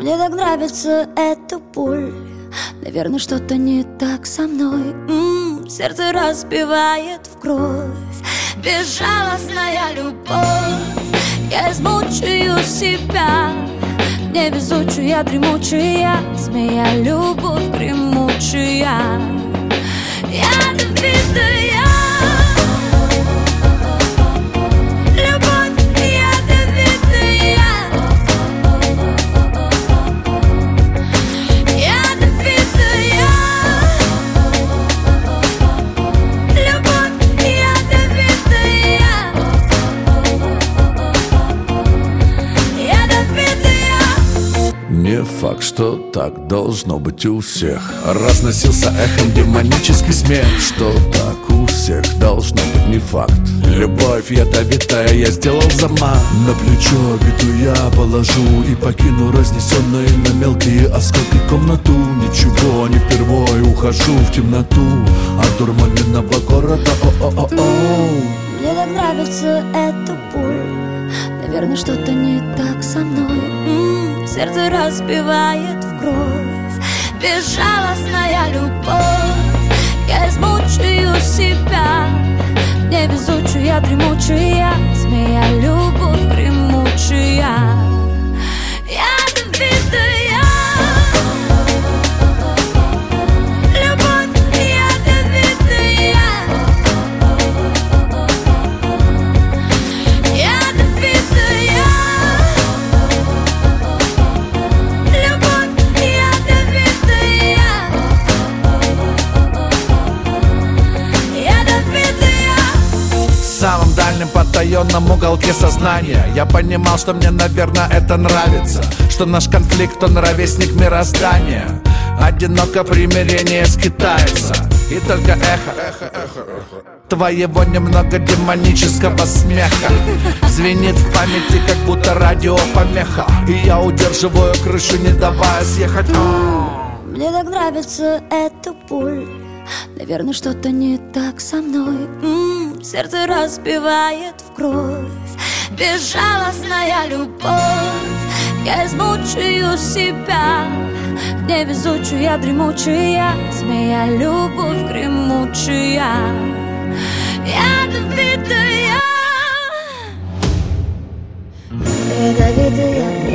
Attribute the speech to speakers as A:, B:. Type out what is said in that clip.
A: Мне так нравится эта боль. Наверное, что-то не так со мной. Сердце разбивает в кровь. Безжалостная любовь. Я измучаю себя, невезучая, дремучая змея, любовь гремучая. Ядовитая любовь, ядовитая. Ядовитая любовь, ядовитая. Ядовитая.
B: Не факт, что так должно быть у всех. Разносился эхом демонический смех. Что так у всех должно быть, не факт. Любовь ядовитая, я сделал замах.
C: На плечо обиду я положу и покину разнесенные на мелкие осколки комнату. Ничего, не впервой ухожу в темноту одурманенного города. О-о-о-о.
A: Мне так нравится эта боль. Наверное, что-то не так со мной. Сердце разбивает в кровь. Безжалостная любовь. Я измучаю себя, невезучая, дремучая змея, любовь гремучая. Ядовитая любовь, ядовитая. Ядовитая любовь, ядовитая. Ядовитая.
B: В самом дальнем потаенном уголке сознания я понимал, что мне, наверное, это нравится. Что наш конфликт, он ровесник мироздания. Одиноко примирение скитается. И только эхо твоего немного демонического смеха звенит в памяти, как будто радиопомеха. И я удерживаю крышу, не давая съехать.
A: Мне так нравится эта боль. Наверное, что-то не так со мной. Сердце разбивает в кровь. Безжалостная любовь. Я измучаю себя, невезучая, дремучая змея, любовь гремучая. Ядовитая. Ядовитая.